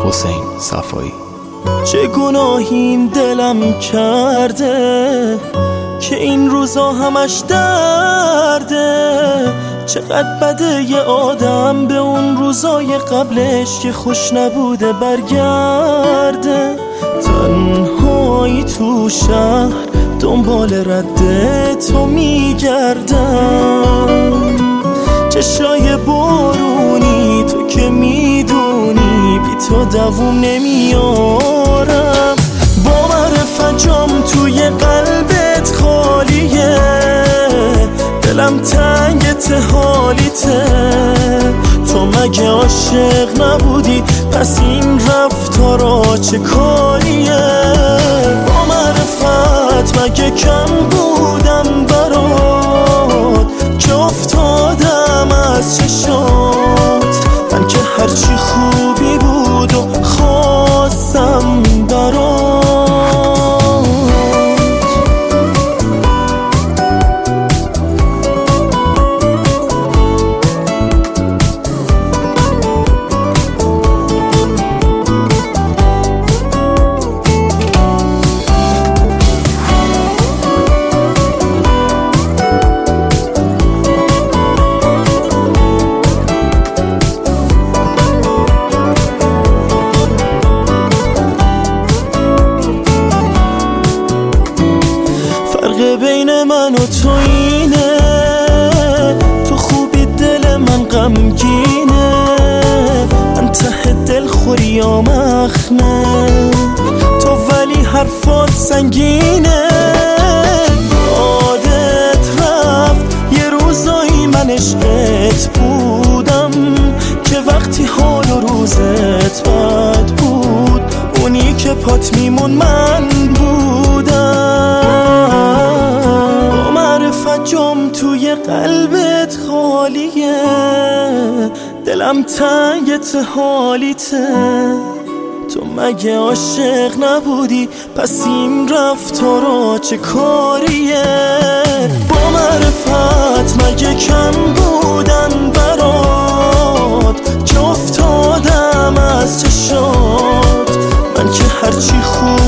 حسین صفایی. چه گناهی این دلم کرده که این روزا همش درده. چقدر بده یه آدم به اون روزای قبلش که خوش نبوده برگرده. تنهایی تو شهر دنبال رد تو میگردم، چشای بارونی تو که میدونی بی تو دووم نمیارم. با معرفت جام توی قلبت خالیه، دلم تنگت حالیته. تو مگه عاشق نبودی؟ پس این رفتارا چه کاریه؟ با معرفت مگه کم بودم برات که افتادم از چشات؟ من که هرچی خوبی بود و خواستم برات. بین من و تو اینه، تو خوبی دل من غمگینه. من ته دل خوریم اخمه تو، ولی حرفات سنگینه. یادت رفت یه روزایی من عشقت بودم که وقتی حال و روزت بد بود، اونی که پات میمون من بودم. جام توی قلبت خالیه، دلم تنگت حالیته. تو مگه عاشق نبودی؟ پس این رفتارا چه کاریه؟ با معرفت مگه کم بودن برات که افتادم از چشات؟ من که هرچی خوب